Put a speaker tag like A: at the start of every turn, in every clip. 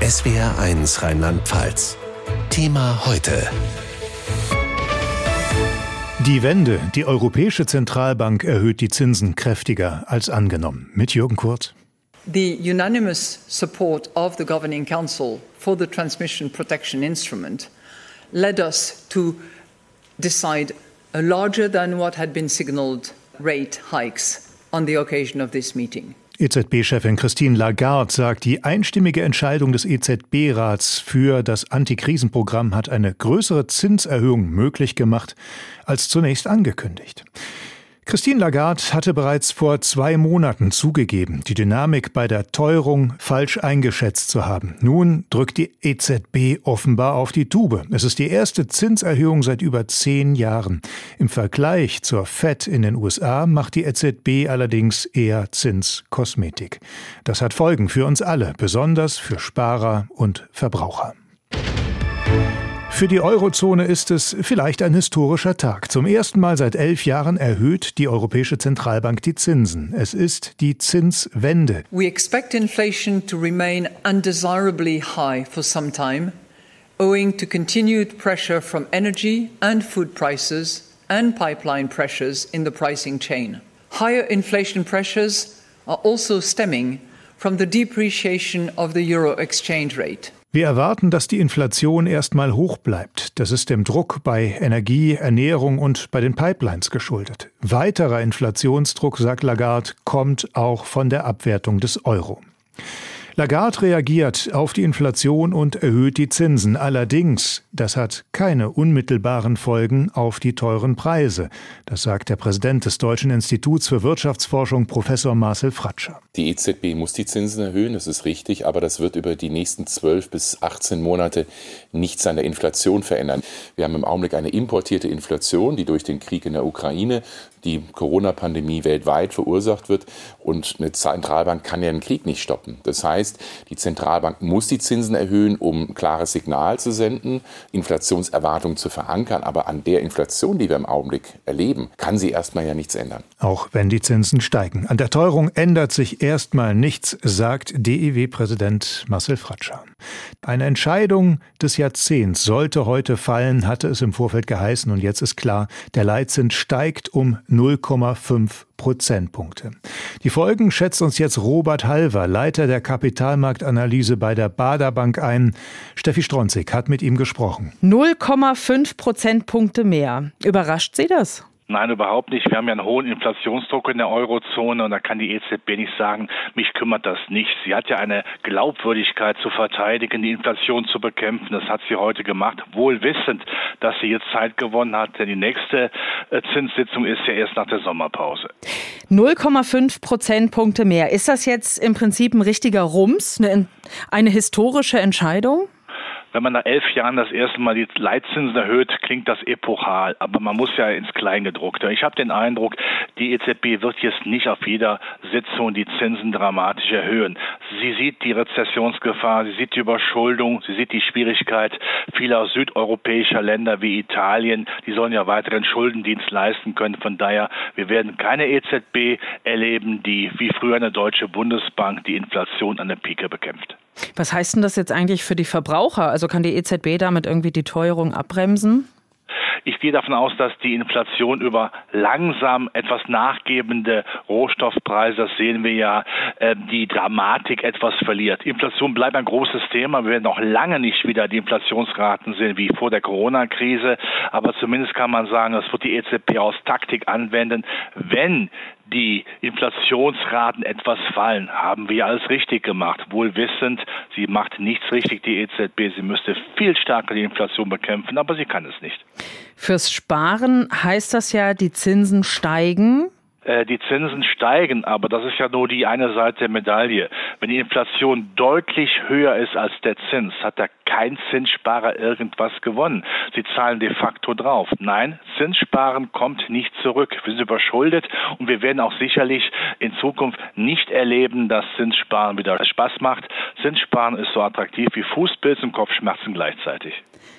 A: SWR1 Rheinland-Pfalz. Thema heute.
B: Die Wende. Die Europäische Zentralbank erhöht die Zinsen kräftiger als angenommen. Mit Jürgen Kurz.
C: The unanimous support of the Governing Council for the Transmission Protection Instrument led us to decide a larger than what had been signalled rate hikes on the occasion of this meeting.
B: EZB-Chefin Christine Lagarde sagt, die einstimmige Entscheidung des EZB-Rats für das Antikrisenprogramm hat eine größere Zinserhöhung möglich gemacht als zunächst angekündigt. Christine Lagarde hatte bereits vor 2 Monaten zugegeben, die Dynamik bei der Teuerung falsch eingeschätzt zu haben. Nun drückt die EZB offenbar auf die Tube. Es ist die erste Zinserhöhung seit über 10 Jahren. Im Vergleich zur Fed in den USA macht die EZB allerdings eher Zinskosmetik. Das hat Folgen für uns alle, besonders für Sparer und Verbraucher. Für die Eurozone ist es vielleicht ein historischer Tag. Zum ersten Mal seit 11 Jahren erhöht die Europäische Zentralbank die Zinsen. Es ist die Zinswende.
C: We expect inflation to remain undesirably high for some time, owing to continued pressure from energy and food prices and pipeline pressures in the pricing chain. Higher inflation pressures are also stemming from the depreciation of the euro exchange rate.
B: Wir erwarten, dass die Inflation erstmal hoch bleibt. Das ist dem Druck bei Energie, Ernährung und bei den Pipelines geschuldet. Weiterer Inflationsdruck, sagt Lagarde, kommt auch von der Abwertung des Euro. Lagarde reagiert auf die Inflation und erhöht die Zinsen. Allerdings, das hat keine unmittelbaren Folgen auf die teuren Preise. Das sagt der Präsident des Deutschen Instituts für Wirtschaftsforschung, Professor Marcel Fratscher.
D: Die EZB muss die Zinsen erhöhen, das ist richtig, aber das wird über die nächsten 12 bis 18 Monate nichts an der Inflation verändern. Wir haben im Augenblick eine importierte Inflation, die durch den Krieg in der Ukraine, die Corona-Pandemie weltweit verursacht wird, und eine Zentralbank kann ja einen Krieg nicht stoppen. Das heißt, die Zentralbank muss die Zinsen erhöhen, um ein klares Signal zu senden, Inflationserwartungen zu verankern, aber an der Inflation, die wir im Augenblick erleben, kann sie erstmal ja nichts ändern.
B: Auch wenn die Zinsen steigen. An der Teuerung ändert sich erstmal nichts, sagt DEW-Präsident Marcel Fratscher. Eine Entscheidung des Jahrzehnts sollte heute fallen, hatte es im Vorfeld geheißen, und jetzt ist klar, der Leitzins steigt um 0,5 Prozentpunkte. Die Folgen schätzt uns jetzt Robert Halver, Leiter der Kapitalmarktanalyse bei der Baader Bank ein. Steffi Stronzig hat mit ihm gesprochen.
E: 0,5 Prozentpunkte mehr. Überrascht Sie das?
F: Nein, überhaupt nicht. Wir haben ja einen hohen Inflationsdruck in der Eurozone und da kann die EZB nicht sagen, mich kümmert das nicht. Sie hat ja eine Glaubwürdigkeit zu verteidigen, die Inflation zu bekämpfen. Das hat sie heute gemacht, wohl wissend, dass sie jetzt Zeit gewonnen hat, denn die nächste Zinssitzung ist ja erst nach der Sommerpause.
E: 0,5 Prozentpunkte mehr. Ist das jetzt im Prinzip ein richtiger Rums, eine historische Entscheidung?
F: Wenn man nach 11 Jahren das erste Mal die Leitzinsen erhöht, klingt das epochal. Aber man muss ja ins Kleingedruckte. Ich habe den Eindruck, die EZB wird jetzt nicht auf jeder Sitzung die Zinsen dramatisch erhöhen. Sie sieht die Rezessionsgefahr, sie sieht die Überschuldung, sie sieht die Schwierigkeit vieler südeuropäischer Länder wie Italien. Die sollen ja weiteren Schuldendienst leisten können. Von daher, wir werden keine EZB erleben, die wie früher eine deutsche Bundesbank die Inflation an der Pike bekämpft.
E: Was heißt denn das jetzt eigentlich für die Verbraucher? Also kann die EZB damit irgendwie die Teuerung abbremsen?
F: Ich gehe davon aus, dass die Inflation über langsam etwas nachgebende Rohstoffpreise, das sehen wir ja, die Dramatik etwas verliert. Inflation bleibt ein großes Thema. Wir werden noch lange nicht wieder die Inflationsraten sehen wie vor der Corona-Krise. Aber zumindest kann man sagen, das wird die EZB aus Taktik anwenden. Wenn die Inflationsraten etwas fallen, haben wir alles richtig gemacht. Wohl wissend, sie macht nichts richtig, die EZB. Sie müsste viel stärker die Inflation bekämpfen, aber sie kann es nicht.
E: Fürs Sparen heißt das ja, die Zinsen steigen.
F: Die Zinsen steigen, aber das ist ja nur die eine Seite der Medaille. Wenn die Inflation deutlich höher ist als der Zins, hat da kein Zinssparer irgendwas gewonnen. Sie zahlen de facto drauf. Nein, Zinssparen kommt nicht zurück. Wir sind überschuldet und wir werden auch sicherlich in Zukunft nicht erleben, dass Zinssparen wieder Spaß macht. Zinssparen ist so attraktiv wie Fußpilz und Kopfschmerzen gleichzeitig.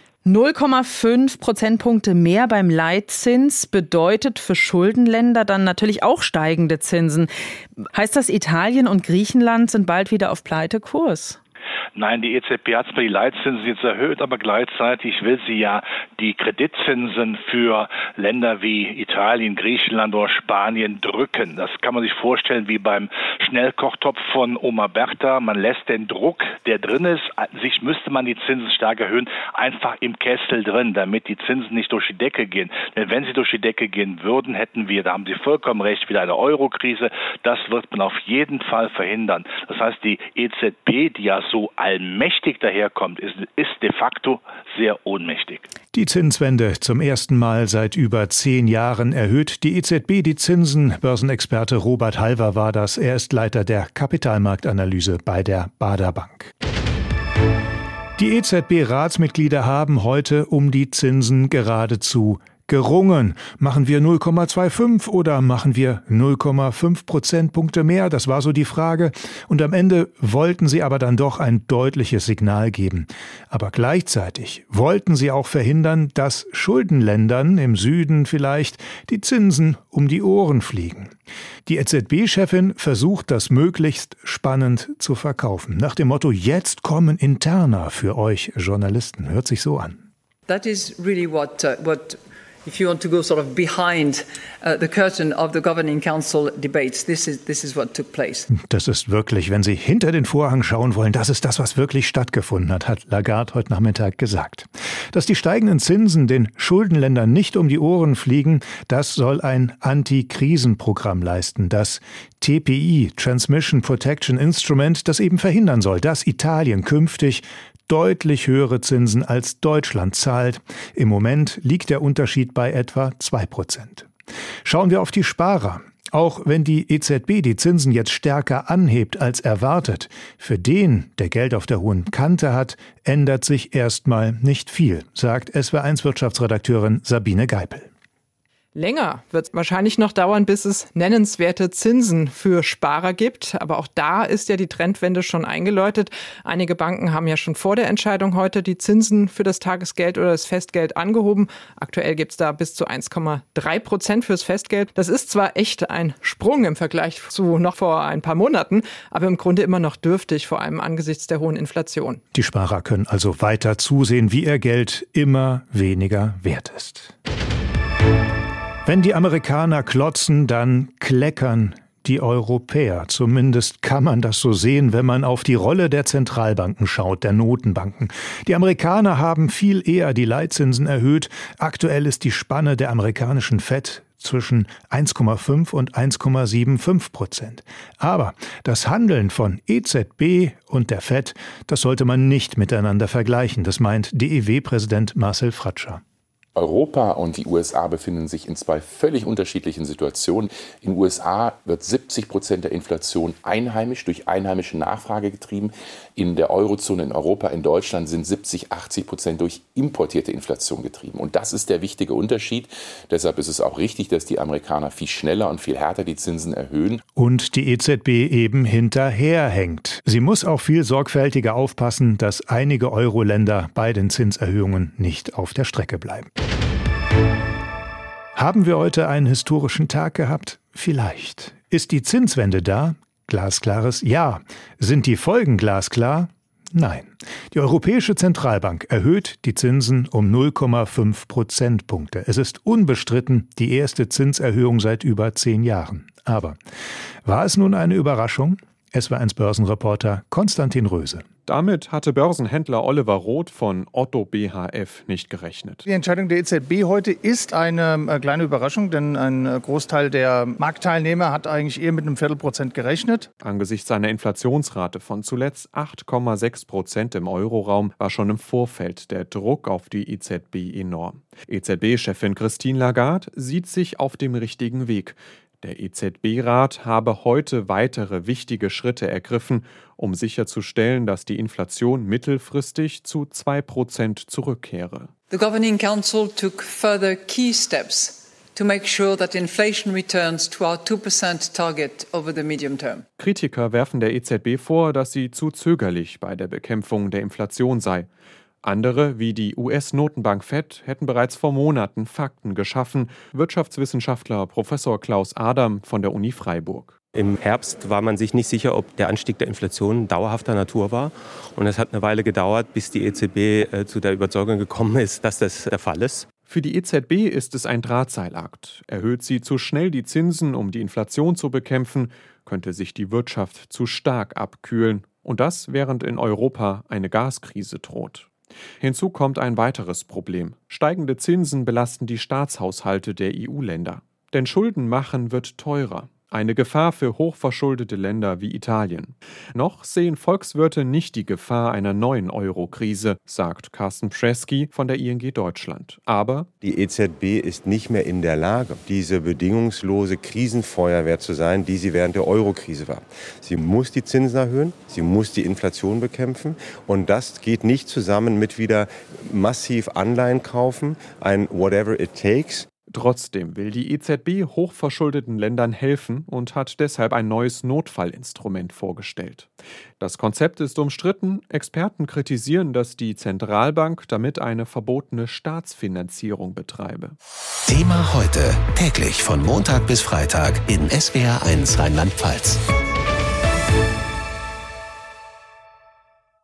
E: 0,5 Prozentpunkte mehr beim Leitzins bedeutet für Schuldenländer dann natürlich auch steigende Zinsen. Heißt das, Italien und Griechenland sind bald wieder auf Pleitekurs?
F: Nein, die EZB hat zwar die Leitzinsen jetzt erhöht, aber gleichzeitig will sie ja die Kreditzinsen für Länder wie Italien, Griechenland oder Spanien drücken. Das kann man sich vorstellen wie beim Schnellkochtopf von Oma Bertha. Man lässt den Druck, der drin ist, an sich müsste man die Zinsen stark erhöhen, einfach im Kessel drin, damit die Zinsen nicht durch die Decke gehen. Denn wenn sie durch die Decke gehen würden, hätten wir, da haben Sie vollkommen recht, wieder eine Euro-Krise. Das wird man auf jeden Fall verhindern. Das heißt, die EZB, die ja so allmächtig daherkommt, ist de facto sehr ohnmächtig.
B: Die Zinswende zum ersten Mal seit über 10 Jahren erhöht die EZB die Zinsen. Börsenexperte Robert Halver war das. Er ist Leiter der Kapitalmarktanalyse bei der Baader Bank. Die EZB-Ratsmitglieder haben heute um die Zinsen geradezu gerungen. Machen wir 0,25 oder machen wir 0,5 Prozentpunkte mehr? Das war so die Frage. Und am Ende wollten sie aber dann doch ein deutliches Signal geben. Aber gleichzeitig wollten sie auch verhindern, dass Schuldenländern im Süden vielleicht die Zinsen um die Ohren fliegen. Die EZB-Chefin versucht, das möglichst spannend zu verkaufen. Nach dem Motto, jetzt kommen Interna für euch Journalisten. Hört sich so an.
C: That is really what if you want to go sort of behind the curtain of the Governing Council debates, this is what took place.
B: Das ist wirklich, wenn Sie hinter den Vorhang schauen wollen, das ist das, was wirklich stattgefunden hat Lagarde heute Nachmittag gesagt. Dass die steigenden Zinsen den Schuldenländern nicht um die Ohren fliegen, das soll ein Anti-Krisen-Programm leisten, das TPI, Transmission Protection Instrument, das eben verhindern soll, dass Italien künftig deutlich höhere Zinsen als Deutschland zahlt. Im Moment liegt der Unterschied bei etwa 2%. Schauen wir auf die Sparer. Auch wenn die EZB die Zinsen jetzt stärker anhebt als erwartet, für den, der Geld auf der hohen Kante hat, ändert sich erstmal nicht viel, sagt SWR1-Wirtschaftsredakteurin Sabine Geipel.
G: Länger wird es wahrscheinlich noch dauern, bis es nennenswerte Zinsen für Sparer gibt. Aber auch da ist ja die Trendwende schon eingeläutet. Einige Banken haben ja schon vor der Entscheidung heute die Zinsen für das Tagesgeld oder das Festgeld angehoben. Aktuell gibt es da bis zu 1,3% fürs Festgeld. Das ist zwar echt ein Sprung im Vergleich zu noch vor ein paar Monaten, aber im Grunde immer noch dürftig, vor allem angesichts der hohen Inflation.
B: Die Sparer können also weiter zusehen, wie ihr Geld immer weniger wert ist. Wenn die Amerikaner klotzen, dann kleckern die Europäer. Zumindest kann man das so sehen, wenn man auf die Rolle der Zentralbanken schaut, der Notenbanken. Die Amerikaner haben viel eher die Leitzinsen erhöht. Aktuell ist die Spanne der amerikanischen Fed zwischen 1,5 und 1,75%. Aber das Handeln von EZB und der Fed, das sollte man nicht miteinander vergleichen. Das meint DEW-Präsident Marcel Fratscher.
D: Europa und die USA befinden sich in zwei völlig unterschiedlichen Situationen. In den USA wird 70% der Inflation einheimisch durch einheimische Nachfrage getrieben. In der Eurozone, in Europa, in Deutschland sind 70-80% durch importierte Inflation getrieben. Und das ist der wichtige Unterschied. Deshalb ist es auch richtig, dass die Amerikaner viel schneller und viel härter die Zinsen erhöhen.
B: Und die EZB eben hinterherhängt. Sie muss auch viel sorgfältiger aufpassen, dass einige Euro-Länder bei den Zinserhöhungen nicht auf der Strecke bleiben. Haben wir heute einen historischen Tag gehabt? Vielleicht. Ist die Zinswende da? Glasklares Ja. Sind die Folgen glasklar? Nein. Die Europäische Zentralbank erhöht die Zinsen um 0,5 Prozentpunkte. Es ist unbestritten die erste Zinserhöhung seit über 10 Jahren. Aber war es nun eine Überraschung? SWR1 Börsenreporter Konstantin Röse.
H: Damit hatte Börsenhändler Oliver Roth von Otto BHF nicht gerechnet.
I: Die Entscheidung der EZB heute ist eine kleine Überraschung, denn ein Großteil der Marktteilnehmer hat eigentlich eher mit einem Viertelprozent gerechnet.
H: Angesichts einer Inflationsrate von zuletzt 8,6% im Euroraum war schon im Vorfeld der Druck auf die EZB enorm. EZB-Chefin Christine Lagarde sieht sich auf dem richtigen Weg. Der EZB-Rat habe heute weitere wichtige Schritte ergriffen, um sicherzustellen, dass die Inflation mittelfristig zu 2% zurückkehre.
C: The Governing Council took further key steps to make sure that inflation returns to our 2% target over the medium term.
H: Kritiker werfen der EZB vor, dass sie zu zögerlich bei der Bekämpfung der Inflation sei. Andere, wie die US-Notenbank Fed, hätten bereits vor Monaten Fakten geschaffen. Wirtschaftswissenschaftler Professor Klaus Adam von der Uni Freiburg.
J: Im Herbst war man sich nicht sicher, ob der Anstieg der Inflation dauerhafter Natur war. Und es hat eine Weile gedauert, bis die EZB zu der Überzeugung gekommen ist, dass das der Fall ist.
H: Für die EZB ist es ein Drahtseilakt. Erhöht sie zu schnell die Zinsen, um die Inflation zu bekämpfen, könnte sich die Wirtschaft zu stark abkühlen. Und das, während in Europa eine Gaskrise droht. Hinzu kommt ein weiteres Problem. Steigende Zinsen belasten die Staatshaushalte der EU-Länder. Denn Schulden machen wird teurer. Eine Gefahr für hochverschuldete Länder wie Italien. Noch sehen Volkswirte nicht die Gefahr einer neuen Euro-Krise, sagt Carsten Prschesky von der ING Deutschland. Aber
K: die EZB ist nicht mehr in der Lage, diese bedingungslose Krisenfeuerwehr zu sein, die sie während der Euro-Krise war. Sie muss die Zinsen erhöhen, sie muss die Inflation bekämpfen und das geht nicht zusammen mit wieder massiv Anleihen kaufen, ein whatever it takes.
H: Trotzdem will die EZB hochverschuldeten Ländern helfen und hat deshalb ein neues Notfallinstrument vorgestellt. Das Konzept ist umstritten. Experten kritisieren, dass die Zentralbank damit eine verbotene Staatsfinanzierung betreibe.
A: Thema heute, täglich von Montag bis Freitag in SWR1 Rheinland-Pfalz.